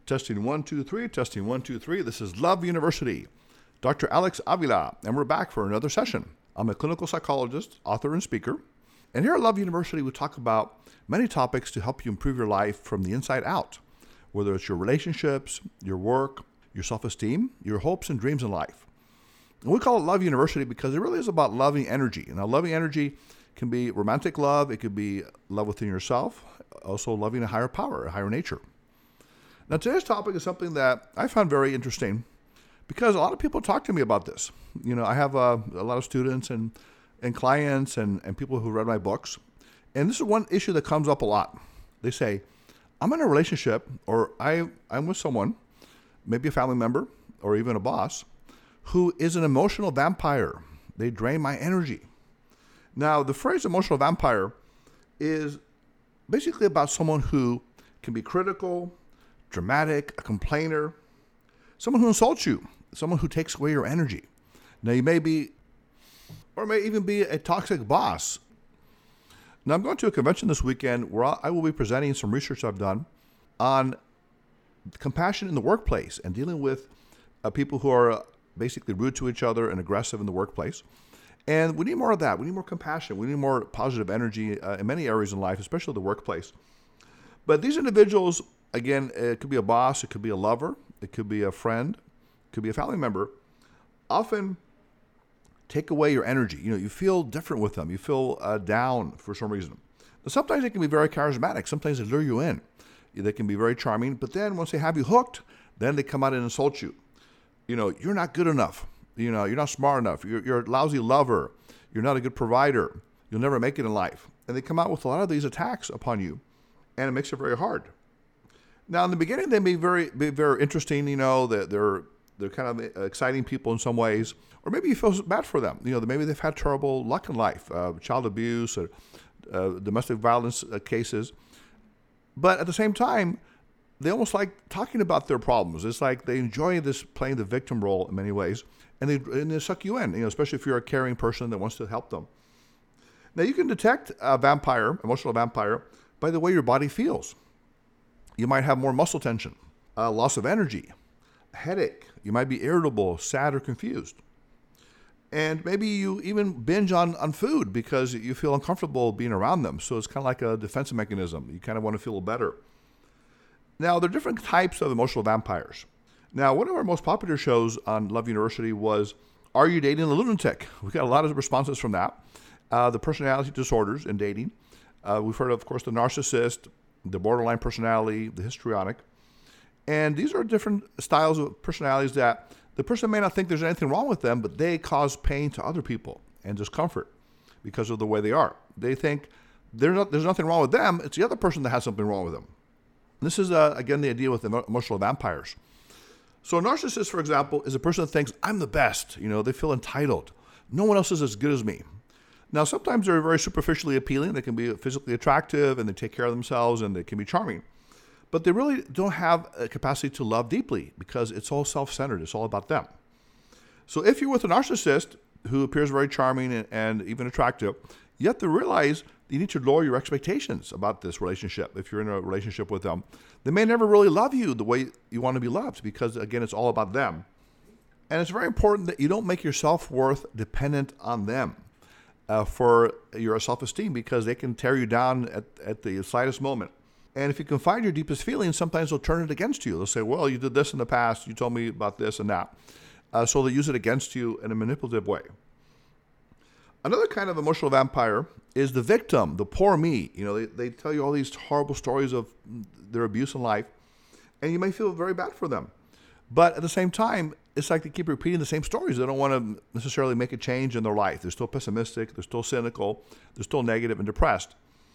Testing 1, 2, 3. Testing 1, 2, 3. This is Love University. Dr. Alex Avila, and we're back for another session. I'm a clinical psychologist, author, and speaker. And here at Love University, we talk about many topics to help you improve your life from the inside out, whether it's your relationships, your work, your self-esteem, your hopes and dreams in life. And we call it Love University because it really is about loving energy. Now, loving energy can be romantic love. It could be love within yourself, also loving a higher power, a higher nature. Now, today's topic is something that I found very interesting because a lot of people talk to me about this. You know, I have a lot of students and clients and people who read my books. And this is one issue that comes up a lot. They say, I'm in a relationship or I'm with someone, maybe a family member or even a boss, who is an emotional vampire. They drain my energy. Now, the phrase emotional vampire is basically about someone who can be critical, dramatic, a complainer, someone who insults you, someone who takes away your energy. Now, you may be, or may even be a toxic boss. Now, I'm going to a convention this weekend where I will be presenting some research I've done on compassion in the workplace and dealing with people who are basically rude to each other and aggressive in the workplace. And we need more of that. We need more compassion. We need more positive energy in many areas in life, especially the workplace. But these individuals, again, it could be a boss, it could be a lover, it could be a friend, it could be a family member, often take away your energy. You know, you feel different with them. You feel down for some reason. Now, sometimes they can be very charismatic. Sometimes they lure you in. They can be very charming. But then once they have you hooked, then they come out and insult you. You know, you're not good enough. You know, you're not smart enough. You're a lousy lover. You're not a good provider. You'll never make it in life. And they come out with a lot of these attacks upon you. And it makes it very hard. Now, in the beginning, they may be very interesting. You know, they're kind of exciting people in some ways. Or maybe you feel bad for them. You know, maybe they've had terrible luck in life, child abuse, or, domestic violence cases. But at the same time, they almost like talking about their problems. It's like they enjoy this playing the victim role in many ways. And they suck you in, you know, especially if you're a caring person that wants to help them. Now, you can detect a vampire, emotional vampire, by the way your body feels. You might have more muscle tension, loss of energy, headache. You might be irritable, sad, or confused. And maybe you even binge on food because you feel uncomfortable being around them. So it's kind of like a defensive mechanism. You kind of want to feel better. Now, there are different types of emotional vampires. Now, one of our most popular shows on Love University was, Are You Dating a Lunatic? We got a lot of responses from that. The personality disorders in dating. We've heard of course, the narcissist, the borderline personality, the histrionic. And these are different styles of personalities that the person may not think there's anything wrong with them, but they cause pain to other people and discomfort because of the way they are. They think there's nothing wrong with them. It's the other person that has something wrong with them. This is, again, the idea with emotional vampires. So a narcissist, for example, is a person that thinks, I'm the best. You know, they feel entitled. No one else is as good as me. Now, sometimes they're very superficially appealing. They can be physically attractive, and they take care of themselves, and they can be charming. But they really don't have a capacity to love deeply because it's all self-centered. It's all about them. So if you're with a narcissist who appears very charming and even attractive, you have to realize you need to lower your expectations about this relationship. If you're in a relationship with them, they may never really love you the way you want to be loved because, again, it's all about them. And it's very important that you don't make your self-worth dependent on them. For your self-esteem because they can tear you down at the slightest moment. And if you can find your deepest feelings, sometimes they'll turn it against you. They'll say, well, you did this in the past. You told me about this and that. So they use it against you in a manipulative way. Another kind of emotional vampire is the victim, the poor me. You know, they tell you all these horrible stories of their abuse in life, and you may feel very bad for them. But at the same time, it's like they keep repeating the same stories. They don't want to necessarily make a change in their life. They're still pessimistic. They're still cynical. They're still negative and depressed.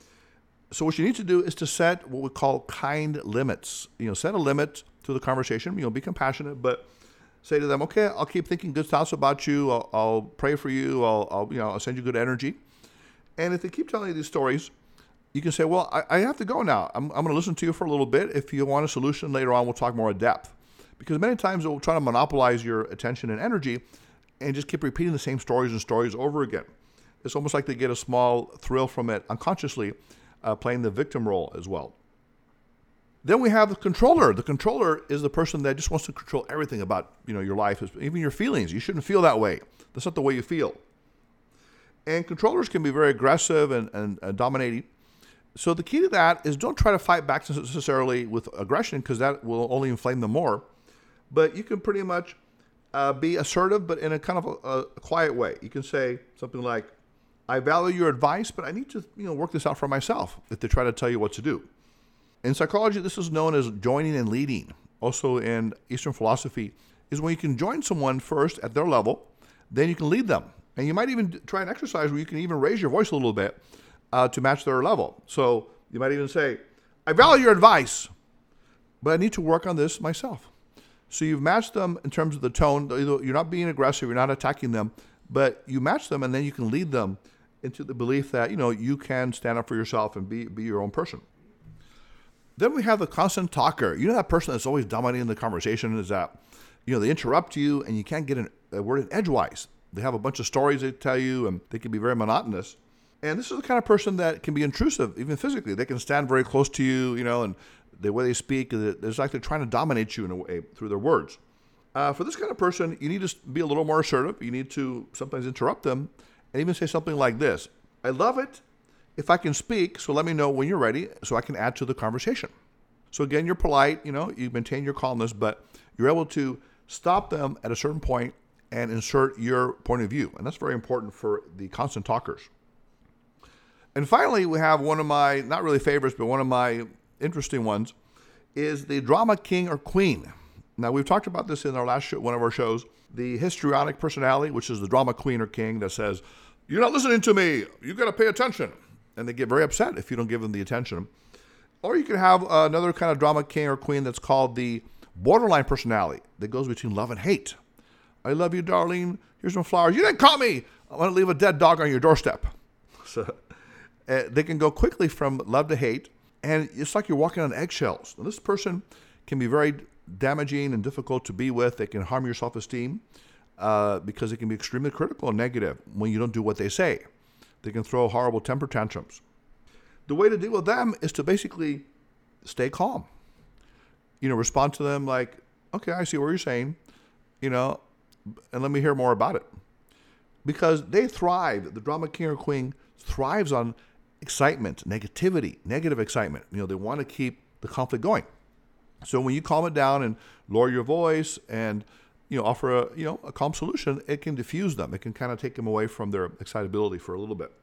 So what you need to do is to set what we call kind limits. You know, set a limit to the conversation. You know, be compassionate, but say to them, okay, I'll keep thinking good thoughts about you. I'll pray for you. I'll send you good energy. And if they keep telling you these stories, you can say, well, I have to go now. I'm going to listen to you for a little bit. If you want a solution later on, we'll talk more in depth. Because many times they'll try to monopolize your attention and energy and just keep repeating the same stories over again. It's almost like they get a small thrill from it unconsciously, playing the victim role as well. Then we have the controller. The controller is the person that just wants to control everything about your life, even your feelings. You shouldn't feel that way. That's not the way you feel. And controllers can be very aggressive and dominating. So the key to that is don't try to fight back necessarily with aggression, because that will only inflame them more. But you can pretty much be assertive, but in a kind of a quiet way. You can say something like, I value your advice, but I need to work this out for myself, if they try to tell you what to do. In psychology, this is known as joining and leading. Also in Eastern philosophy, is when you can join someone first at their level, then you can lead them. And you might even try an exercise where you can even raise your voice a little bit to match their level. So you might even say, I value your advice, but I need to work on this myself. So you've matched them in terms of the tone. You're not being aggressive, you're not attacking them, but you match them, and then you can lead them into the belief that you can stand up for yourself and be your own person. Then we have the constant talker. That person that's always dominating the conversation is that, they interrupt you and you can't get a word in edgewise. They have a bunch of stories they tell you and they can be very monotonous. And this is the kind of person that can be intrusive, even physically. They can stand very close to you, and the way they speak, it's like they're trying to dominate you in a way through their words. For this kind of person, you need to be a little more assertive. You need to sometimes interrupt them and even say something like this: I love it if I can speak, so let me know when you're ready so I can add to the conversation. So again, you're polite, you maintain your calmness, but you're able to stop them at a certain point and insert your point of view. And that's very important for the constant talkers. And finally, we have one of my, not really favorites, but one of my interesting ones, is the drama king or queen. Now, we've talked about this in our last show, one of our shows, the histrionic personality, which is the drama queen or king that says, you're not listening to me, you got to pay attention. And they get very upset if you don't give them the attention. Or you can have another kind of drama king or queen that's called the borderline personality that goes between love and hate. I love you, darling. Here's some flowers. You didn't call me. I want to leave a dead dog on your doorstep. So they can go quickly from love to hate, and it's like you're walking on eggshells. Now, this person can be very damaging and difficult to be with. They can harm your self-esteem because they can be extremely critical and negative when you don't do what they say. They can throw horrible temper tantrums. The way to deal with them is to basically stay calm. Respond to them like, okay, I see what you're saying, and let me hear more about it. Because they thrive, the drama king or queen thrives on excitement, negativity, negative excitement. They want to keep the conflict going. So when you calm it down and lower your voice and offer a calm solution, it can diffuse them. It can kind of take them away from their excitability for a little bit.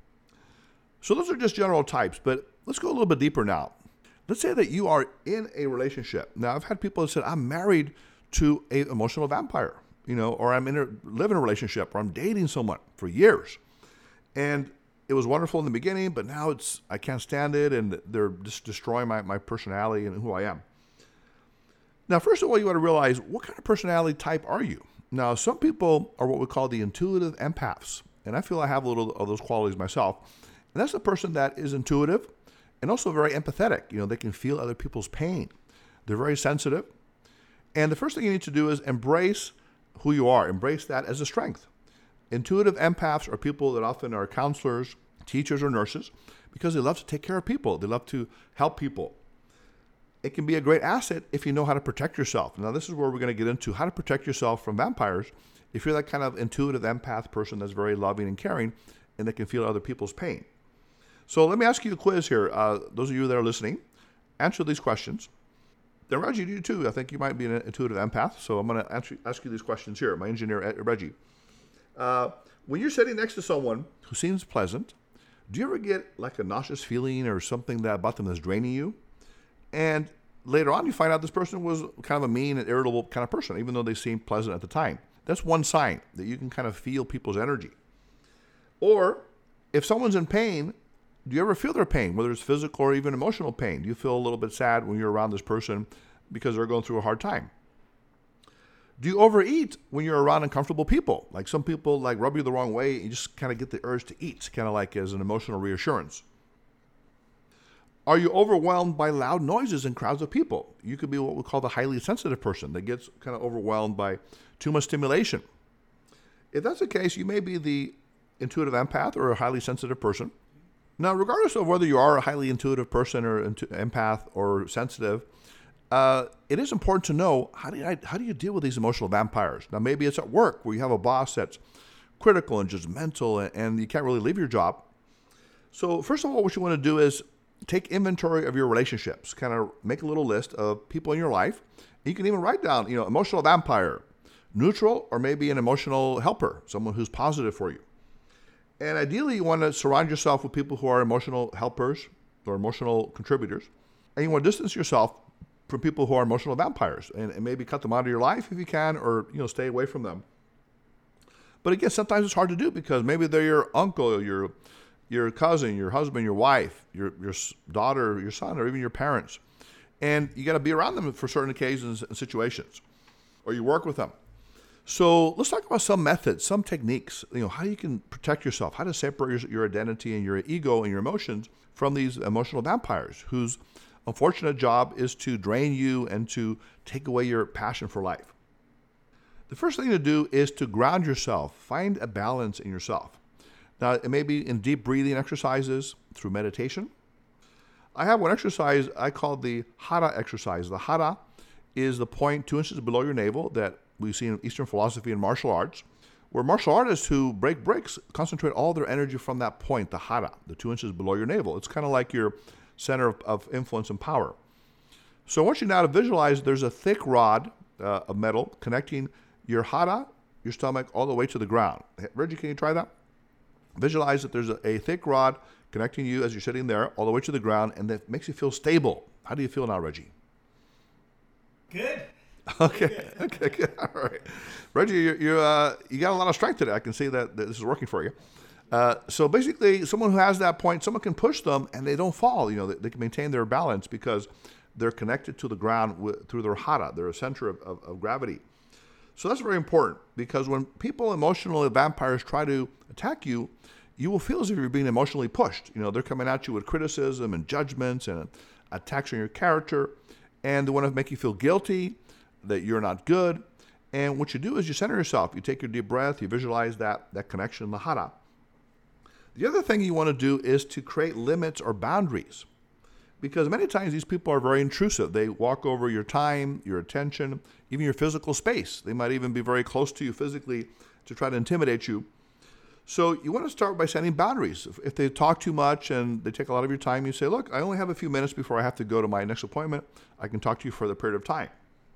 So those are just general types, but let's go a little bit deeper now. Let's say that you are in a relationship. Now, I've had people that said, I'm married to an emotional vampire, or I'm live in a relationship, or I'm dating someone for years. And it was wonderful in the beginning, but now I can't stand it, and they're just destroying my personality and who I am. Now, first of all, you got to realize, what kind of personality type are you? Now, some people are what we call the intuitive empaths, and I feel I have a little of those qualities myself. And that's a person that is intuitive and also very empathetic. They can feel other people's pain. They're very sensitive. And the first thing you need to do is embrace who you are. Embrace that as a strength. Intuitive empaths are people that often are counselors, teachers, or nurses because they love to take care of people. They love to help people. It can be a great asset if you know how to protect yourself. Now, this is where we're going to get into how to protect yourself from vampires. If you're that kind of intuitive empath person that's very loving and caring and that can feel other people's pain. So let me ask you a quiz here. Those of you that are listening, answer these questions. Then Reggie, you too. I think you might be an intuitive empath. So I'm going to ask you these questions here. My engineer, Reggie. When you're sitting next to someone who seems pleasant, do you ever get like a nauseous feeling or something about them that's draining you? And later on, you find out this person was kind of a mean and irritable kind of person, even though they seemed pleasant at the time. That's one sign that you can kind of feel people's energy. Or if someone's in pain, do you ever feel their pain, whether it's physical or even emotional pain? Do you feel a little bit sad when you're around this person because they're going through a hard time? Do you overeat when you're around uncomfortable people? Like some people like rub you the wrong way, you just kind of get the urge to eat, kind of like as an emotional reassurance. Are you overwhelmed by loud noises in crowds of people? You could be what we call the highly sensitive person that gets kind of overwhelmed by too much stimulation. If that's the case, you may be the intuitive empath or a highly sensitive person. Now, regardless of whether you are a highly intuitive person or empath or sensitive, it is important to know how do you deal with these emotional vampires. Now, maybe it's at work where you have a boss that's critical and judgmental and you can't really leave your job. So first of all, what you want to do is take inventory of your relationships, kind of make a little list of people in your life. You can even write down, emotional vampire, neutral, or maybe an emotional helper, someone who's positive for you. And ideally, you want to surround yourself with people who are emotional helpers or emotional contributors. And you want to distance yourself from people who are emotional vampires and maybe cut them out of your life if you can, or stay away from them. But again, sometimes it's hard to do because maybe they're your uncle, your cousin, your husband, your wife, your daughter, your son, or even your parents. And you got to be around them for certain occasions and situations, or you work with them. So let's talk about some methods, some techniques, how you can protect yourself, how to separate your identity and your ego and your emotions from these emotional vampires whose unfortunate job is to drain you and to take away your passion for life. The first thing to do is to ground yourself, find a balance in yourself. Now, it may be in deep breathing exercises, through meditation. I have one exercise I call the Hara exercise. The Hara is the point 2 inches below your navel that we see in Eastern philosophy and martial arts, where martial artists who break bricks concentrate all their energy from that point, the Hara, the 2 inches below your navel. It's kind of like your center of influence and power. So I want you now to visualize there's a thick rod of metal connecting your Hara, your stomach, all the way to the ground. Reggie, can you try that? Visualize that there's a thick rod connecting you as you're sitting there all the way to the ground, and that makes you feel stable. How do you feel now, Reggie? Good. Okay, good. All right. Reggie, you got a lot of strength today. I can see that this is working for you. So basically, someone who has that point, someone can push them and they don't fall. They can maintain their balance because they're connected to the ground through their Hara. They're a center of gravity. So that's very important because when people, emotional vampires, try to attack you, you will feel as if you're being emotionally pushed. They're coming at you with criticism and judgments and attacks on your character, and they want to make you feel guilty, that you're not good. And what you do is you center yourself. You take your deep breath, you visualize that connection in the Hara. The other thing you want to do is to create limits or boundaries, because many times these people are very intrusive. They walk over your time, your attention, even your physical space. They might even be very close to you physically to try to intimidate you. So you want to start by setting boundaries. If they talk too much and they take a lot of your time, you say, look, I only have a few minutes before I have to go to my next appointment. I can talk to you for the period of time.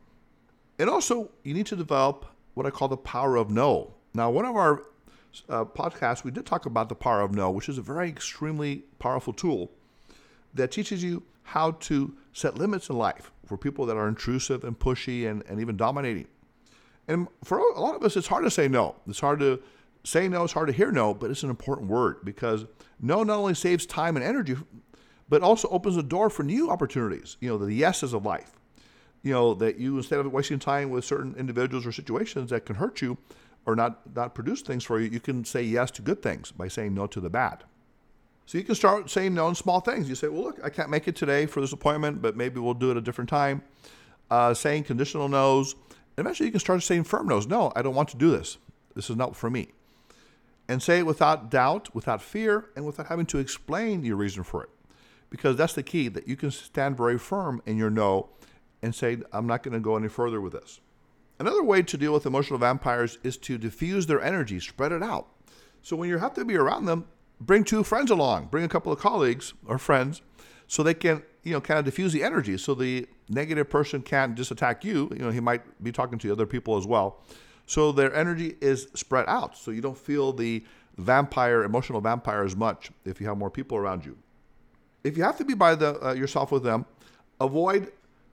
And also, you need to develop what I call the power of no. Now, one of our podcasts, we did talk about the power of no, which is a very extremely powerful tool that teaches you how to set limits in life for people that are intrusive and pushy and even dominating. And for a lot of us, it's hard to say no. It's hard to say no, it's hard to hear no, but it's an important word because no not only saves time and energy, but also opens the door for new opportunities, the yeses of life. That you, instead of wasting time with certain individuals or situations that can hurt you or not produce things for you, you can say yes to good things by saying no to the bad. So you can start saying no in small things. You say, well, look, I can't make it today for this appointment, but maybe we'll do it a different time. Saying conditional no's. Eventually you can start saying firm no's. No, I don't want to do this. This is not for me. And say it without doubt, without fear, and without having to explain your reason for it. Because that's the key, that you can stand very firm in your no and say, I'm not going to go any further with this. Another way to deal with emotional vampires is to diffuse their energy, spread it out. So when you have to be around them, bring 2 friends along, bring a couple of colleagues or friends so they can, kind of diffuse the energy so the negative person can't just attack you. He might be talking to other people as well. So their energy is spread out so you don't feel the emotional vampire as much if you have more people around you. If you have to be by yourself with them, avoid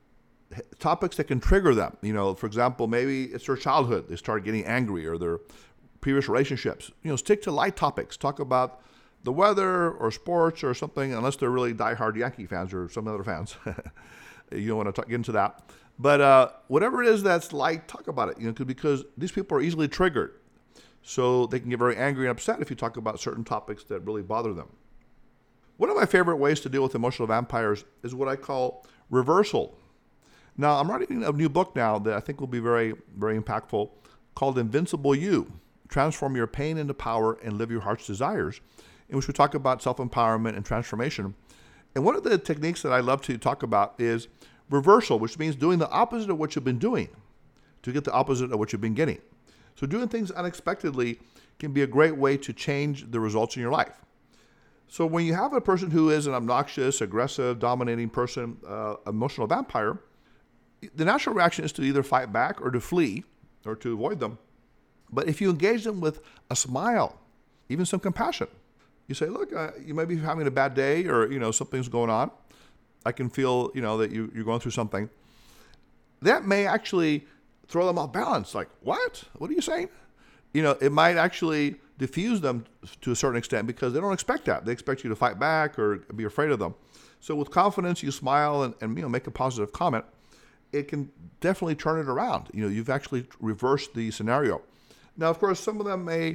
topics that can trigger them. For example, maybe it's their childhood. They start getting angry, or their previous relationships. Stick to light topics. Talk about the weather or sports or something, unless they're really diehard Yankee fans or some other fans. You don't want to get into that. But whatever it is that's light, talk about it. Because these people are easily triggered. So they can get very angry and upset if you talk about certain topics that really bother them. One of my favorite ways to deal with emotional vampires is what I call reversal. Now, I'm writing a new book now that I think will be very, very impactful, called Invincible You: Transform Your Pain into Power and Live Your Heart's Desires. in which we talk about self-empowerment and transformation. And one of the techniques that I love to talk about is reversal, which means doing the opposite of what you've been doing to get the opposite of what you've been getting. So doing things unexpectedly can be a great way to change the results in your life. So when you have a person who is an obnoxious, aggressive, dominating person, emotional vampire, the natural reaction is to either fight back or to flee or to avoid them. But if you engage them with a smile, even some compassion, you say, look, you might be having a bad day or, something's going on. I can feel, that you're going through something. That may actually throw them off balance. Like, what? What are you saying? It might actually diffuse them to a certain extent because they don't expect that. They expect you to fight back or be afraid of them. So with confidence, you smile and make a positive comment. It can definitely turn it around. You've actually reversed the scenario. Now, of course, some of them may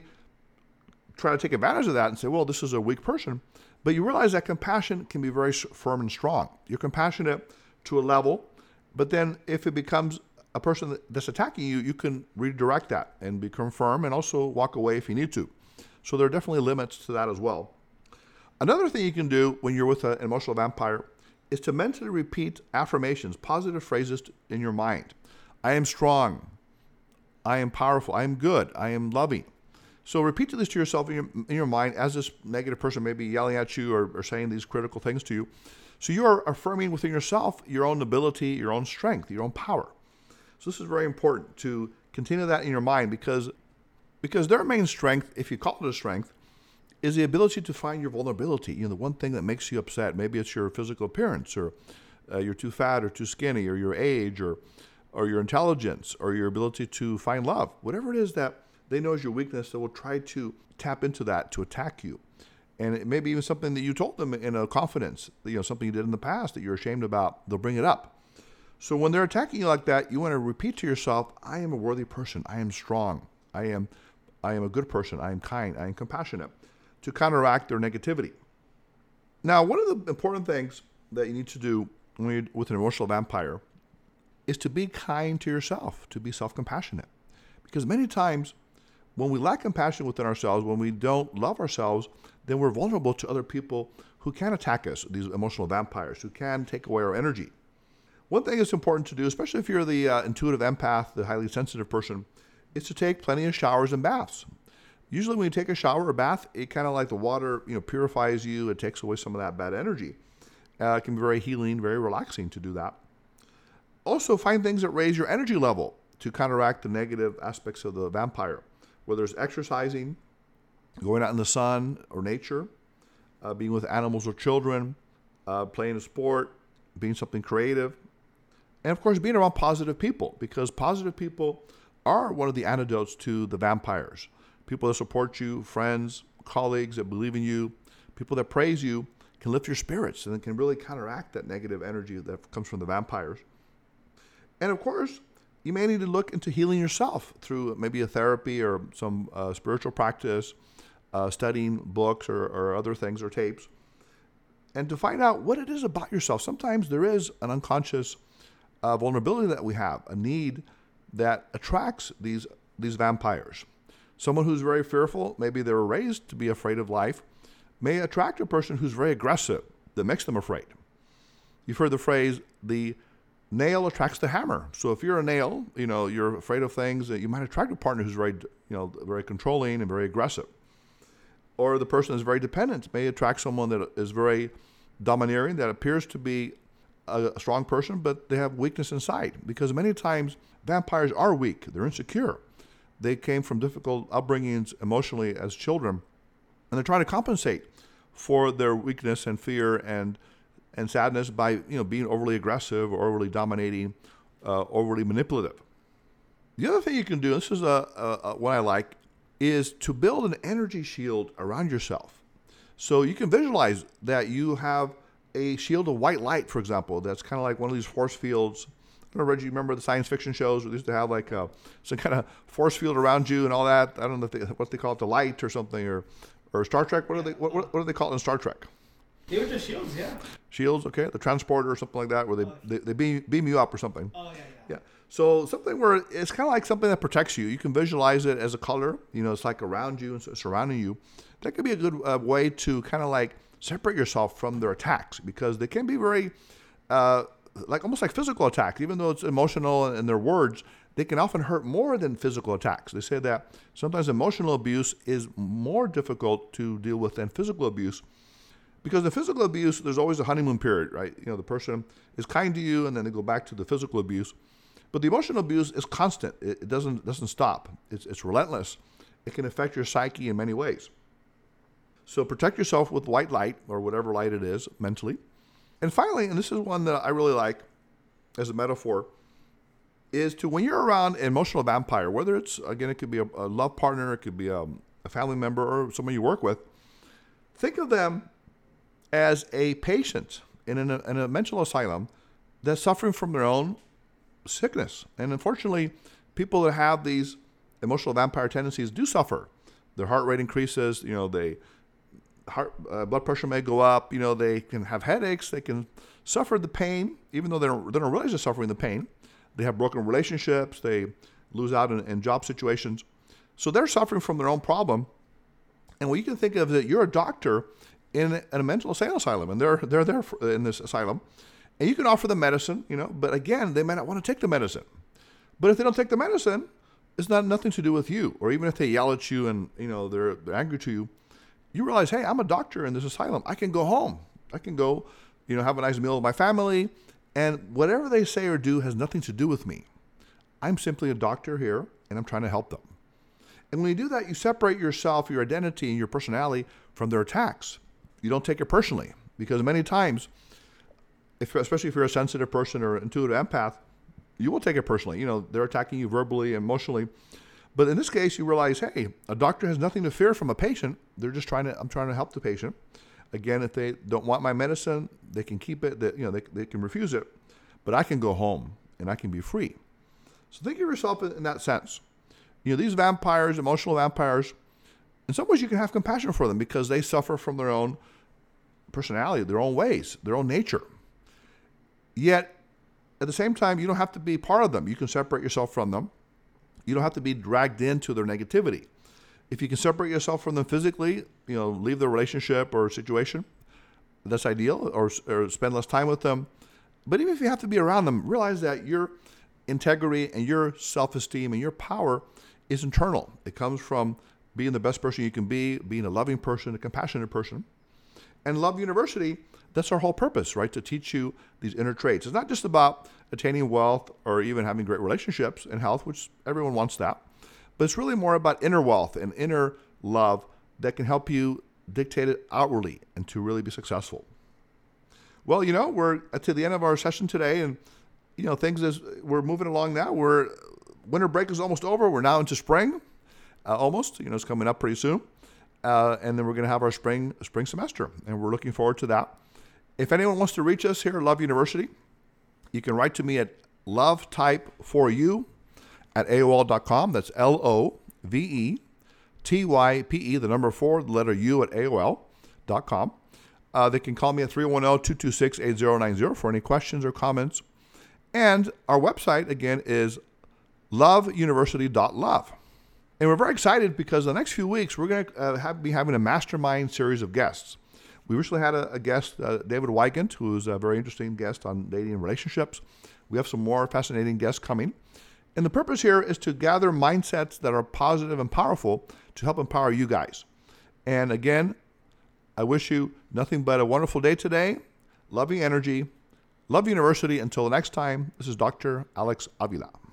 try to take advantage of that and say, well, this is a weak person. But you realize that compassion can be very firm and strong. You're compassionate to a level, but then if it becomes a person that's attacking you, you can redirect that and become firm and also walk away if you need to. So there are definitely limits to that as well. Another thing you can do when you're with an emotional vampire is to mentally repeat affirmations, positive phrases in your mind. I am strong. I am powerful. I am good. I am loving. So repeat this to yourself in your mind as this negative person may be yelling at you or saying these critical things to you. So you are affirming within yourself your own ability, your own strength, your own power. So this is very important to continue that in your mind because their main strength, if you call it a strength, is the ability to find your vulnerability. The one thing that makes you upset. Maybe it's your physical appearance or you're too fat or too skinny or your age or your intelligence or your ability to find love. Whatever it is that they know is your weakness, they will try to tap into that to attack you. And it may be even something that you told them in a confidence, something you did in the past that you're ashamed about. They'll bring it up. So when they're attacking you like that, you want to repeat to yourself, I am a worthy person. I am strong. I am a good person. I am kind. I am compassionate, to counteract their negativity. Now, one of the important things that you need to do when you're with an emotional vampire is to be kind to yourself, to be self-compassionate. Because many times when we lack compassion within ourselves, when we don't love ourselves, then we're vulnerable to other people who can attack us, these emotional vampires, who can take away our energy. One thing that's important to do, especially if you're the intuitive empath, the highly sensitive person, is to take plenty of showers and baths. Usually when you take a shower or bath, it kind of like the water purifies you. It takes away some of that bad energy. It can be very healing, very relaxing to do that. Also, find things that raise your energy level to counteract the negative aspects of the vampire, whether it's exercising, going out in the sun or nature, being with animals or children, playing a sport, being something creative, and of course being around positive people, because positive people are one of the antidotes to the vampires. People that support you, friends, colleagues that believe in you, people that praise you can lift your spirits and can really counteract that negative energy that comes from the vampires. And of course, you may need to look into healing yourself through maybe a therapy or some spiritual practice, studying books or other things or tapes, and to find out what it is about yourself. Sometimes there is an unconscious vulnerability that we have, a need that attracts these vampires. Someone who's very fearful, maybe they were raised to be afraid of life, may attract a person who's very aggressive that makes them afraid. You've heard the phrase, the nail attracts the hammer. So if you're a nail, you're afraid of things, that you might attract a partner who's very, very controlling and very aggressive. Or the person is very dependent, may attract someone that is very domineering, that appears to be a strong person, but they have weakness inside. Because many times vampires are weak, they're insecure. They came from difficult upbringings emotionally as children, and they're trying to compensate for their weakness and fear and sadness by being overly aggressive or overly dominating, overly manipulative. The other thing you can do, this is what I like, is to build an energy shield around yourself. So you can visualize that you have a shield of white light, for example, that's kind of like one of these force fields. I don't know, Reggie, you remember the science fiction shows where they used to have like some kind of force field around you and all that? I don't know what they call it, the light or something, or Star Trek. What do they call it in Star Trek? They were just shields, yeah. Shields, okay, the transporter or something like that, where they beam you up or something. Oh, yeah. So something where it's kind of like something that protects you. You can visualize it as a color. It's like around you and surrounding you. That could be a good way to kind of like separate yourself from their attacks, because they can be very almost like physical attacks. Even though it's emotional and their words, they can often hurt more than physical attacks. They say that sometimes emotional abuse is more difficult to deal with than physical abuse, because the physical abuse, there's always a honeymoon period, right? The person is kind to you and then they go back to the physical abuse. But the emotional abuse is constant. It doesn't stop. It's relentless. It can affect your psyche in many ways. So protect yourself with white light, or whatever light it is, mentally. And finally, and this is one that I really like as a metaphor, is to, when you're around an emotional vampire, whether it's, again, it could be a love partner, it could be a family member, or someone you work with, think of them as a patient in a mental asylum that's suffering from their own sickness. And unfortunately, people that have these emotional vampire tendencies do suffer. Their heart rate increases, blood pressure may go up, they can have headaches, they can suffer the pain, even though they don't realize they're suffering the pain. They have broken relationships, they lose out in job situations. So they're suffering from their own problem. And what you can think of is that you're a doctor in a mental asylum, and they're there in this asylum, and you can offer them medicine, but again, they may not want to take the medicine. But if they don't take the medicine, it's nothing to do with you. Or even if they yell at you and they're angry to you, you realize, hey, I'm a doctor in this asylum. I can go home. I can go, have a nice meal with my family, and whatever they say or do has nothing to do with me. I'm simply a doctor here, and I'm trying to help them. And when you do that, you separate yourself, your identity, and your personality from their attacks. You don't take it personally, because many times, especially if you're a sensitive person or intuitive empath, you will take it personally. They're attacking you verbally, emotionally. But in this case, you realize, hey, a doctor has nothing to fear from a patient. I'm trying to help the patient. Again, if they don't want my medicine, they can keep it. They can refuse it, but I can go home and I can be free. So think of yourself in that sense. These vampires, emotional vampires, in some ways you can have compassion for them, because they suffer from their own personality, their own ways, their own nature. Yet, at the same time, you don't have to be part of them. You can separate yourself from them. You don't have to be dragged into their negativity. If you can separate yourself from them physically, leave the relationship or situation, that's ideal, or spend less time with them. But even if you have to be around them, realize that your integrity and your self-esteem and your power is internal. It comes from being the best person you can be, being a loving person, a compassionate person. And Love University, that's our whole purpose, right? To teach you these inner traits. It's not just about attaining wealth or even having great relationships and health, which everyone wants that. But it's really more about inner wealth and inner love that can help you dictate it outwardly and to really be successful. Well, we're to the end of our session today, and things as we're moving along now. Winter break is almost over. We're now into spring, almost. It's coming up pretty soon. And then we're going to have our spring semester, and we're looking forward to that. If anyone wants to reach us here at Love University, you can write to me at lovetype4u@aol.com. That's LOVETYPE, the number 4, the letter U at AOL.com. They can call me at 310-226-8090 for any questions or comments. And our website, again, is loveuniversity.love. And we're very excited because the next few weeks, we're going to be having a mastermind series of guests. We recently had a guest, David Wygant, who's a very interesting guest on dating and relationships. We have some more fascinating guests coming. And the purpose here is to gather mindsets that are positive and powerful to help empower you guys. And again, I wish you nothing but a wonderful day today. Loving energy. Love University. Until next time, this is Dr. Alex Avila.